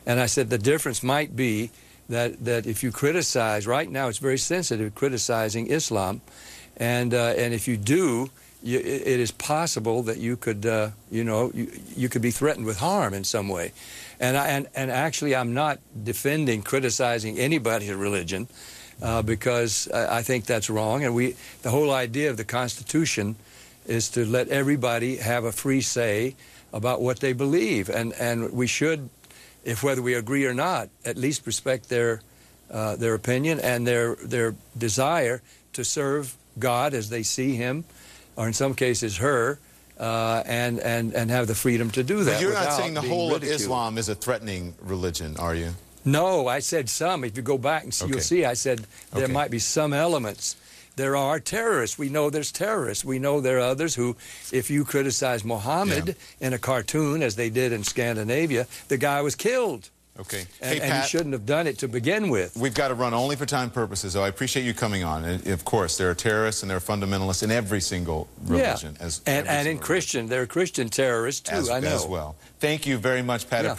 And I said the difference might be that if you criticize, right now it's very sensitive criticizing Islam, and if you do, it is possible that you could, you could be threatened with harm in some way. And actually, I'm not defending criticizing anybody's religion because I think that's wrong. And the whole idea of the Constitution is to let everybody have a free say about what they believe, and we should, if whether we agree or not, at least respect their opinion and their desire to serve God as they see Him, or in some cases her, and have the freedom to do that. But you're not saying the whole ridiculed. of Islam is a threatening religion, are you? No, I said some. If you go back and see, you'll see I said there might be some elements. There are terrorists. We know there's terrorists. We know there are others who, if you criticize Muhammad in a cartoon, as they did in Scandinavia, the guy was killed. Okay. And he shouldn't have done it to begin with. We've got to run only for time purposes, though. I appreciate you coming on. And of course, there are terrorists and there are fundamentalists in every single religion. And in Christian, there are Christian terrorists, too, I know. As well. Thank you very much, Pat.